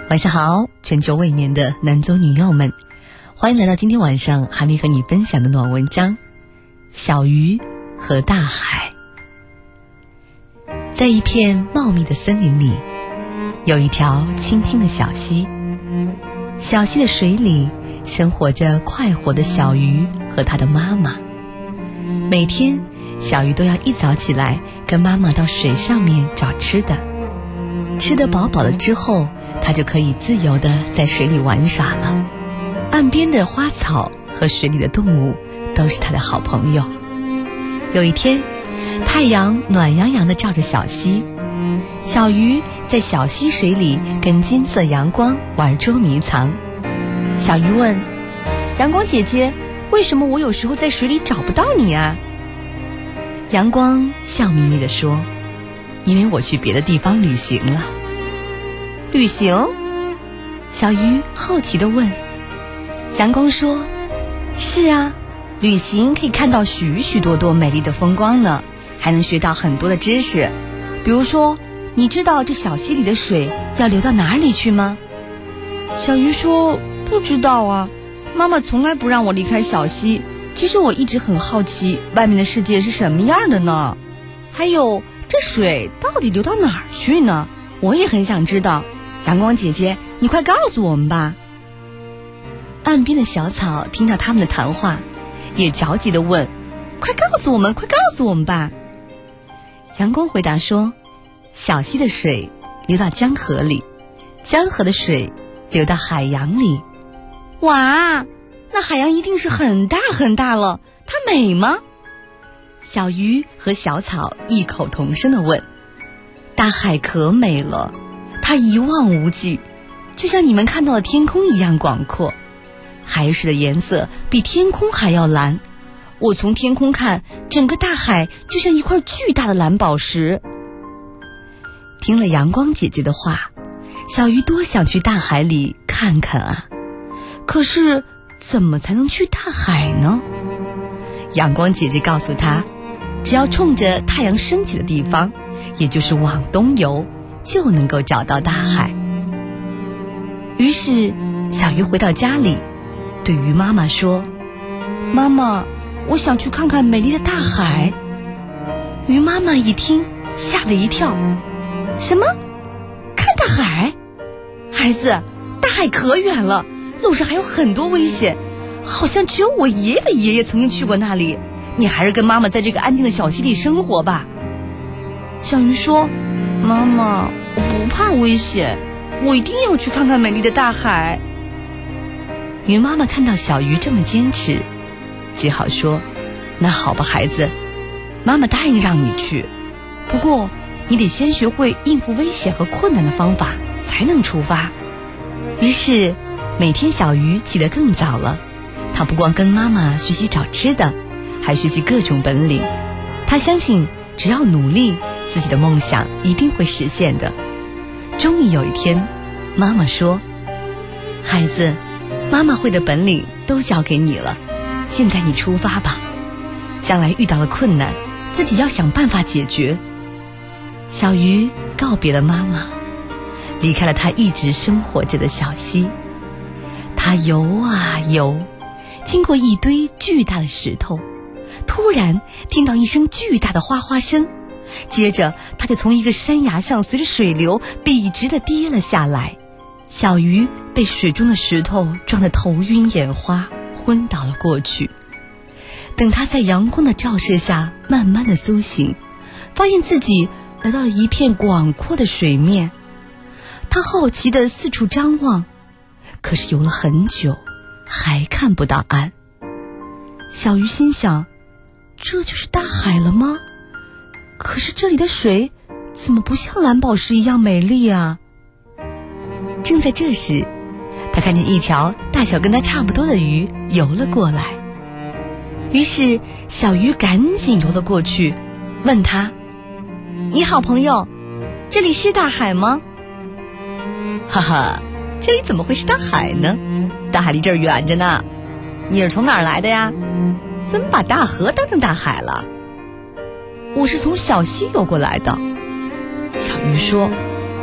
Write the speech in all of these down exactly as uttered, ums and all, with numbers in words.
晚上好，全球未眠的男左女右们，欢迎来到今天晚上韩丽和你分享的暖文章《小鱼和大海》。在一片茂密的森林里，有一条清清的小溪，小溪的水里生活着快活的小鱼和它的妈妈。每天小鱼都要一早起来跟妈妈到水上面找吃的，吃得饱饱了之后，它就可以自由地在水里玩耍了。岸边的花草和水里的动物都是它的好朋友。有一天，太阳暖洋洋地照着小溪，小鱼在小溪水里跟金色阳光玩捉迷藏。小鱼问：阳光姐姐，为什么我有时候在水里找不到你啊？阳光笑眯眯地说：因为我去别的地方旅行了。旅行？小鱼好奇地问。阳光说：是啊，旅行可以看到许许多多美丽的风光呢，还能学到很多的知识。比如说，你知道这小溪里的水要流到哪里去吗？小鱼说：不知道啊，妈妈从来不让我离开小溪。其实我一直很好奇外面的世界是什么样的呢？还有，这水到底流到哪儿去呢？我也很想知道。阳光姐姐，你快告诉我们吧。岸边的小草听到他们的谈话，也着急地问：快告诉我们，快告诉我们吧。阳光回答说：小溪的水流到江河里，江河的水流到海洋里。哇，那海洋一定是很大很大了，它美吗？小鱼和小草异口同声地问。大海可美了，它一望无际，就像你们看到的天空一样广阔。海水的颜色比天空还要蓝，我从天空看，整个大海就像一块巨大的蓝宝石。听了阳光姐姐的话，小鱼多想去大海里看看啊！可是怎么才能去大海呢？阳光姐姐告诉他，只要冲着太阳升起的地方，也就是往东游，就能够找到大海。于是小鱼回到家里，对鱼妈妈说：妈妈，我想去看看美丽的大海。鱼妈妈一听，吓了一跳。什么？看大海？孩子，大海可远了，路上还有很多危险，好像只有我爷爷的爷爷曾经去过那里，你还是跟妈妈在这个安静的小溪里生活吧。小鱼说：妈妈，我不怕危险，我一定要去看看美丽的大海。鱼妈妈看到小鱼这么坚持，只好说：那好吧，孩子，妈妈答应让你去，不过你得先学会应付危险和困难的方法，才能出发。于是每天小鱼起得更早了，他不光跟妈妈学习找吃的，还学习各种本领。他相信只要努力，自己的梦想一定会实现的。终于有一天，妈妈说：孩子，妈妈会的本领都交给你了，现在你出发吧，将来遇到了困难，自己要想办法解决。小鱼告别了妈妈，离开了他一直生活着的小溪。他游啊游，经过一堆巨大的石头，突然听到一声巨大的哗哗声，接着他就从一个山崖上随着水流笔直地跌了下来。小鱼被水中的石头撞得头晕眼花，昏倒了过去。等他在阳光的照射下慢慢地苏醒，发现自己来到了一片广阔的水面。他好奇地四处张望，可是游了很久，还看不到岸。小鱼心想，这就是大海了吗？可是这里的水怎么不像蓝宝石一样美丽啊？正在这时，他看见一条大小跟他差不多的鱼游了过来。于是小鱼赶紧游了过去，问他：你好朋友，这里是大海吗？哈哈，这里怎么会是大海呢？大海离这儿远着呢。你是从哪儿来的呀？怎么把大河当成大海了？我是从小溪游过来的。小鱼说：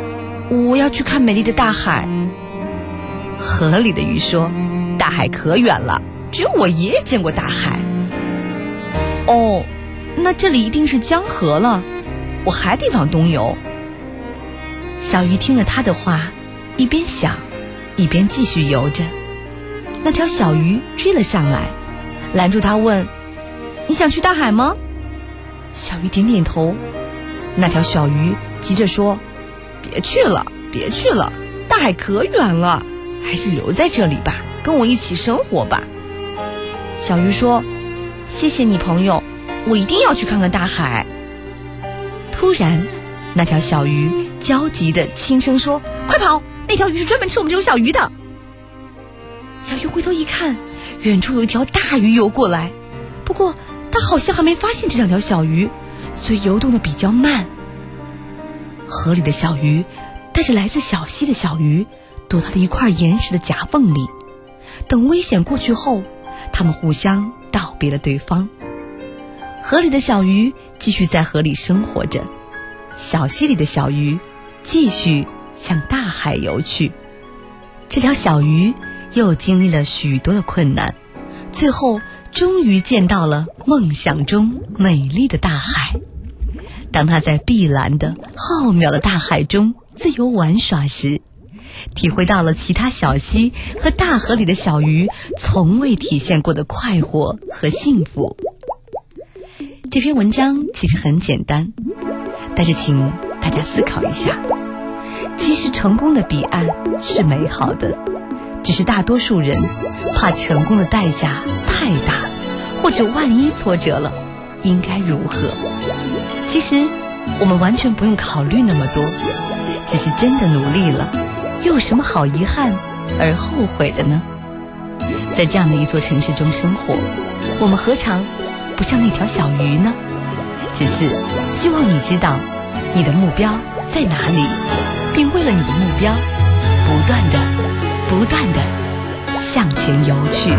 我要去看美丽的大海。河里的鱼说，大海可远了，只有我爷爷见过大海。哦，那这里一定是江河了，我还得往东游。小鱼听了他的话，一边想一边继续游着。那条小鱼追了上来，拦住他问，你想去大海吗？小鱼点点头。那条小鱼急着说，别去了别去了，大海可远了，还是留在这里吧，跟我一起生活吧。小鱼说，谢谢你朋友，我一定要去看看大海。突然那条小鱼焦急地轻声说，快跑，那条鱼是专门吃我们这种小鱼的。小鱼回头一看，远处有一条大鱼游过来，不过它好像还没发现这两条小鱼，所以游动得比较慢。河里的小鱼带着来自小溪的小鱼躲到了一块岩石的夹缝里，等危险过去后，他们互相道别了对方。河里的小鱼继续在河里生活着，小溪里的小鱼继续向大海游去。这条小鱼又经历了许多的困难，最后终于见到了梦想中美丽的大海。当他在碧蓝的浩渺的大海中自由玩耍时，体会到了其他小溪和大河里的小鱼从未体现过的快活和幸福。这篇文章其实很简单，但是请大家思考一下，其实成功的彼岸是美好的，只是大多数人怕成功的代价太大，或者万一挫折了应该如何。其实我们完全不用考虑那么多，只是真的努力了，又有什么好遗憾而后悔的呢？在这样的一座城市中生活，我们何尝不像那条小鱼呢？只是希望你知道你的目标在哪里，并为了你的目标不断的不断的向前游去。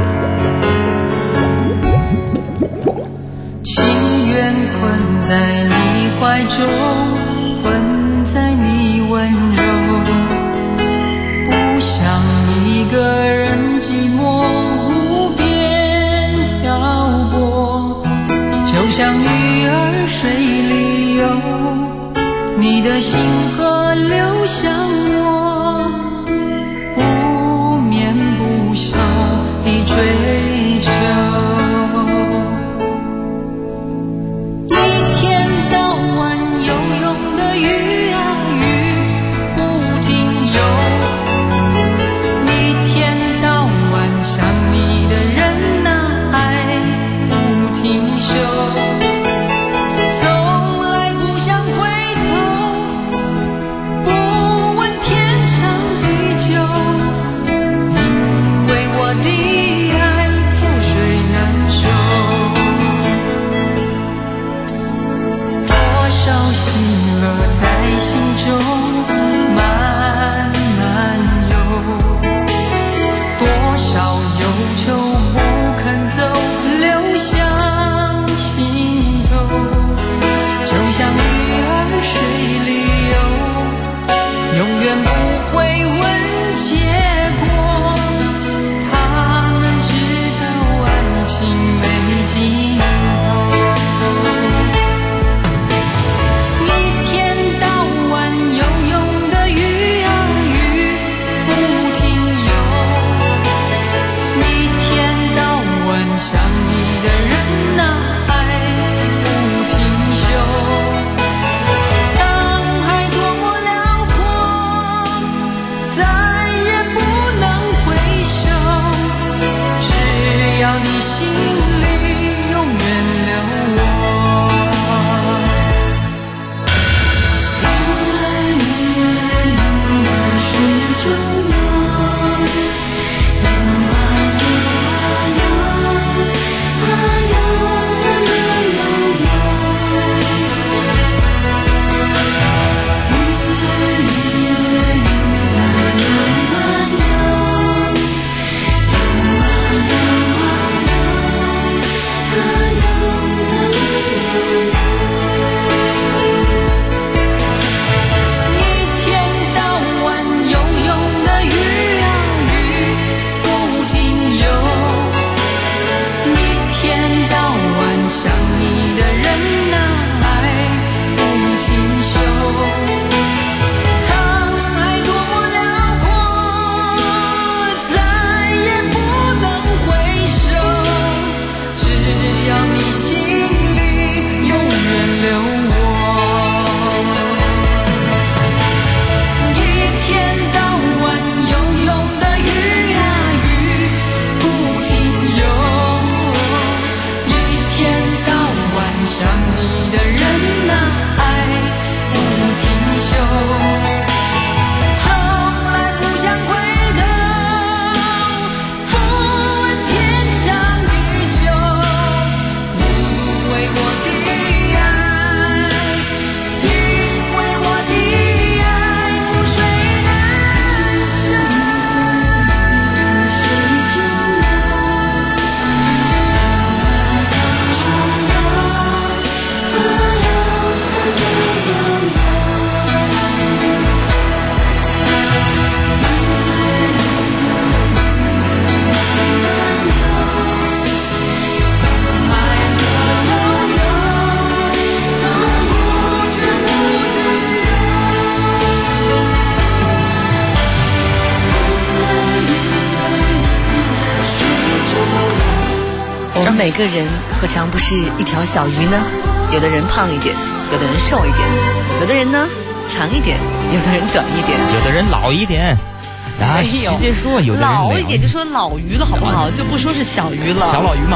情愿困在你怀中，困在你温柔，不想一个人寂寞无边漂泊，就像鱼儿水里游，你的心河流向我，不眠不休地追求。 沧海多辽阔， 每个人何尝不是一条小鱼呢？有的人胖一点，有的人瘦一点，有的人呢长一点，有的人短一点， 有的人老一点。啊，直接说有的人老一点就说老鱼了，好不好？就不说是小鱼了。 小老鱼嘛。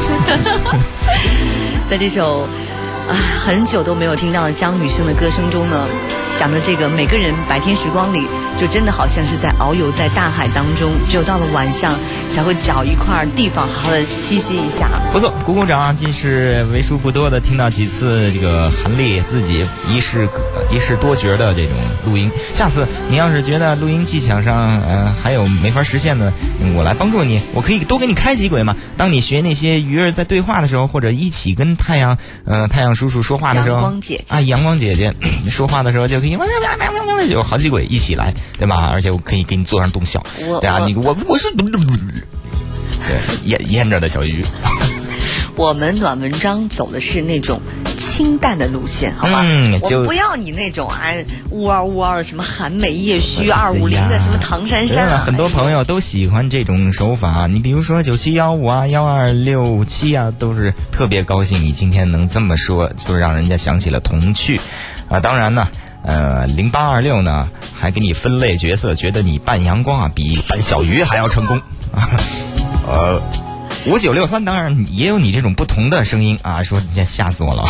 在这首啊很久都没有听到的张雨生的歌声中呢，想着这个每个人白天时光里，就真的好像是在遨游在大海当中，只有到了晚上才会找一块地方好好的栖息一下。 不错，鼓鼓掌，这是为数不多的听到几次这个韩丽自己一试一试多角的这种录音。下次你要是觉得录音技巧上呃还有没法实现的，我来帮助你，我可以多给你开几轨嘛。当你学那些鱼儿在对话的时候，或者一起跟太阳呃太阳叔叔说话的时候， 阳光姐姐啊阳光姐姐说话的时候就可以有好几轨一起来，对吧？而且我可以给你做上动效。对啊，你我我是对腌腌着的小鱼。 我们暖文章走的是那种清淡的路线，好吧？嗯，我不要你那种啊乌嗷乌嗷的什么韩美叶虚二五零的什么唐山山、啊。 很多朋友都喜欢这种手法，你比如说九七幺五啊、幺二六七啊，都是特别高兴你今天能这么说，就让人家想起了童趣啊。当然呢。呃，零八二六呢，还给你分类角色，觉得你扮阳光啊，比扮小鱼还要成功啊。呃，五九六三当然也有你这种不同的声音啊，说这吓死我了。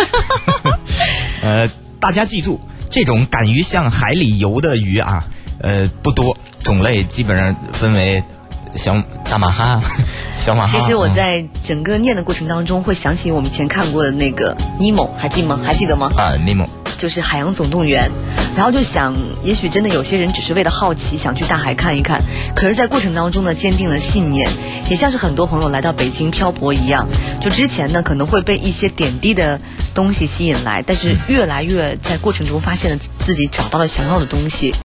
呃，大家记住，这种敢于向海里游的鱼啊，呃，不多，种类基本上分为小大马哈、小马哈。 其实我在整个念的过程当中，会想起我们以前看过的那个尼莫，还记吗？还记得吗？ 啊，尼莫。 就是海洋总动员，然后就想也许真的有些人只是为了好奇想去大海看一看，可是在过程当中呢坚定了信念，也像是很多朋友来到北京漂泊一样，就之前呢可能会被一些点滴的东西吸引来，但是越来越在过程中发现了自己找到了想要的东西。